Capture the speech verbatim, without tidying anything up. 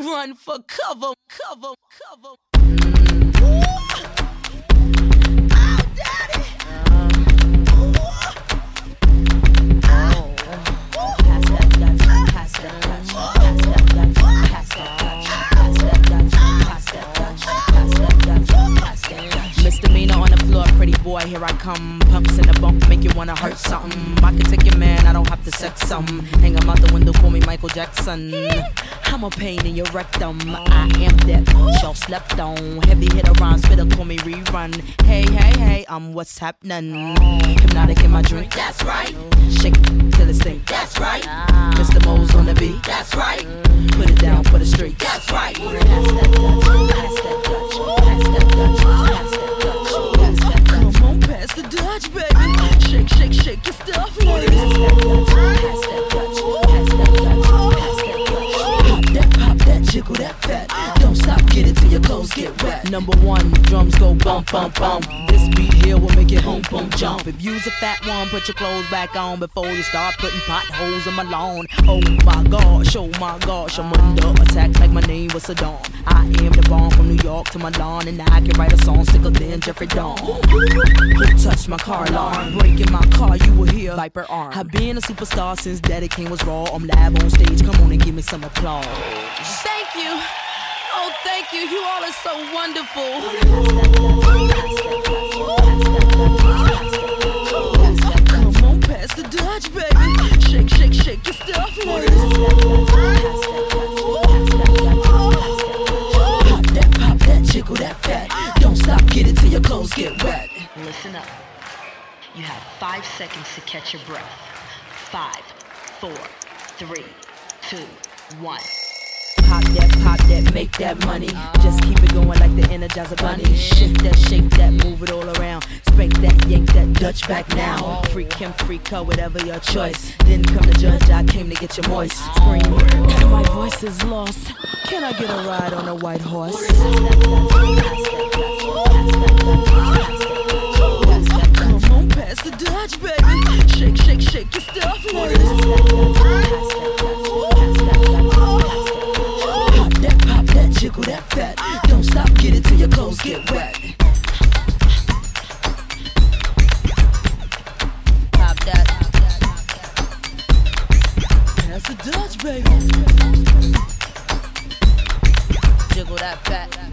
run for cover, cover, cover. Mm. Oh, daddy. Uh, oh. Pass that Dutch, pass that Dutch, pass that Dutch, pass that Dutch, pass that Dutch, pass that Dutch, pass that Dutch, pass that Dutch. Misdemeanor on the floor, pretty boy, here I come. Pumps in the bump, make you wanna hurt something. I can take your man, I don't have to sex some. Hang him out the window, call me Michael Jackson. I'm a pain in your rectum. I am that y'all slept on. Heavy hitter rhymes, spitter, call me rerun. Hey, hey, hey, I'm what's happening. Hypnotic in my drink, that's right. Shake till it stink, that's right. Mister Mo's on the beat, that's right. Put it down for the street, that's right. Pass that Dutch, pass that Dutch, pass that Dutch, pass that Dutch, pass that Dutch. Come on, pass the Dutch, baby. Shake, shake, shake your stuff, ladies. Pass that Dutch, pass that Dutch, pass that Dutch, pass that Dutch. Pop that, pop that, jiggle that fat. Don't stop, get it till your clothes get wet. Number one, drums go bump, bump, bump. This beat here will make it home, boom, jump. If you's a fat one, put your clothes back on before you start putting potholes in my lawn. Oh my gosh, oh my gosh, I'm under attack like my name was Saddam. I am the bomb from New York to Milan, and I can write a song sicker than Jeffrey Dawn. Who touched my car alarm? Breaking my car, you will hear Viper arm. I've been a superstar since Daddy King was raw. I'm live on stage, come on and give me some applause. Thank you. Oh, thank you. You all are so wonderful. Come on, pass the Dutch, baby. Shake, shake, shake your stuff, ladies. Pop that, pop that, jiggle that fat. Don't stop, get it till your clothes get wet. Listen up. You have five seconds to catch your breath. Five, four, three, two, one. Pop that, pop that, make that money. Just keep it going like the Energizer Bunny. Shake that, shake that, move it all around. Spank that, yank that Dutch back now. Freak him, freak her, whatever your choice. Didn't come to judge, I came to get you moist. Scream, my voice is lost. Can I get a ride on a white horse? Come on, pass the Dutch, baby. Shake, shake, shake your stuff, ladies. Jiggle that fat. Don't stop, get it till your clothes get wet. Pop that. Pass the Dutch, baby. Jiggle that fat.